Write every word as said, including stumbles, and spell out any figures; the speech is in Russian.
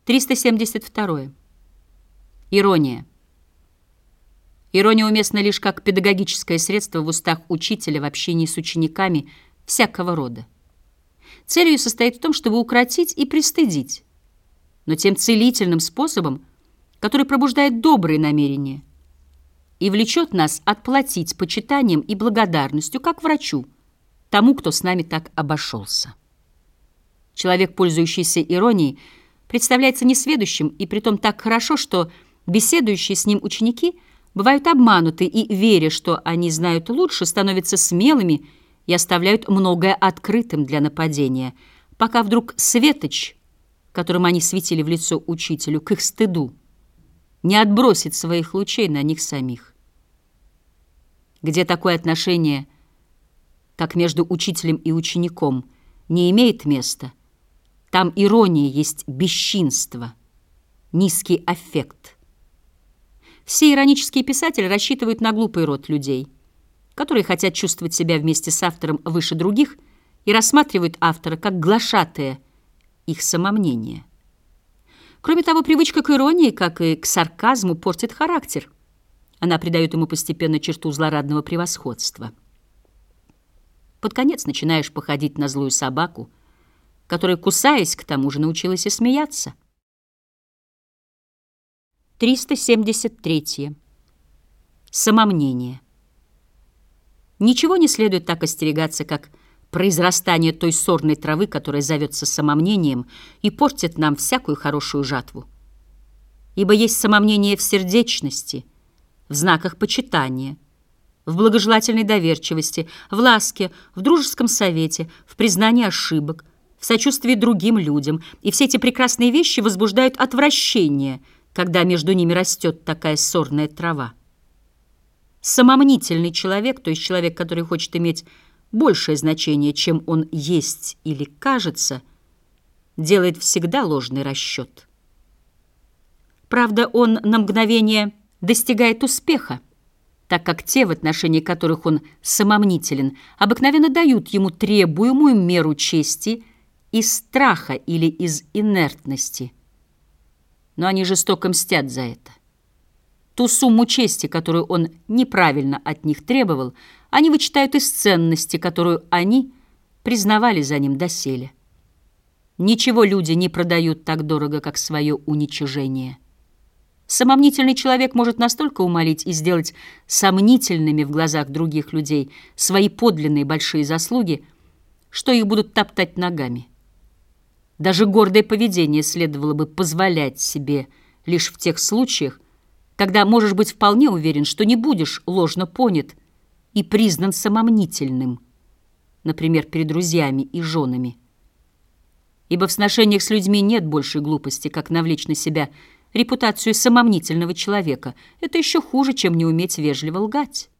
триста семьдесят второе. Ирония. Ирония уместна лишь как педагогическое средство в устах учителя в общении с учениками всякого рода. Цель ее состоит в том, чтобы укротить и пристыдить, но тем целительным способом, который пробуждает добрые намерения и влечет нас отплатить почитанием и благодарностью, как врачу, тому, кто с нами так обошелся. Человек, пользующийся иронией, представляется несведущим, и притом так хорошо, что беседующие с ним ученики бывают обмануты и, веря, что они знают лучше, становятся смелыми и оставляют многое открытым для нападения, пока вдруг светоч, которым они светили в лицо учителю, к их стыду, не отбросит своих лучей на них самих. Где такое отношение, как между учителем и учеником, не имеет места, там ирония есть бесчинство, низкий аффект. Все иронические писатели рассчитывают на глупый род людей, которые хотят чувствовать себя вместе с автором выше других и рассматривают автора как глашатая их самомнения. Кроме того, привычка к иронии, как и к сарказму, портит характер. Она придает ему постепенно черту злорадного превосходства. Под конец начинаешь походить на злую собаку, которая, кусаясь, к тому же научилась и смеяться. триста семьдесят третье. Самомнение. Ничего не следует так остерегаться, как произрастание той сорной травы, которая зовется самомнением и портит нам всякую хорошую жатву. Ибо есть самомнение в сердечности, в знаках почитания, в благожелательной доверчивости, в ласке, в дружеском совете, в признании ошибок, в сочувствии другим людям, и все эти прекрасные вещи возбуждают отвращение, когда между ними растет такая сорная трава. Самомнительный человек, то есть человек, который хочет иметь большее значение, чем он есть или кажется, делает всегда ложный расчет. Правда, он на мгновение достигает успеха, так как те, в отношении которых он самомнителен, обыкновенно дают ему требуемую меру чести из страха или из инертности. Но они жестоко мстят за это. Ту сумму чести, которую он неправильно от них требовал, они вычитают из ценности, которую они признавали за ним доселе. Ничего люди не продают так дорого, как свое уничижение. Самомнительный человек может настолько умолить и сделать сомнительными в глазах других людей свои подлинные большие заслуги, что их будут топтать ногами. Даже гордое поведение следовало бы позволять себе лишь в тех случаях, когда можешь быть вполне уверен, что не будешь ложно понят и признан самомнительным, например, перед друзьями и женами. Ибо в сношениях с людьми нет большей глупости, как навлечь на себя репутацию самомнительного человека. Это еще хуже, чем не уметь вежливо лгать.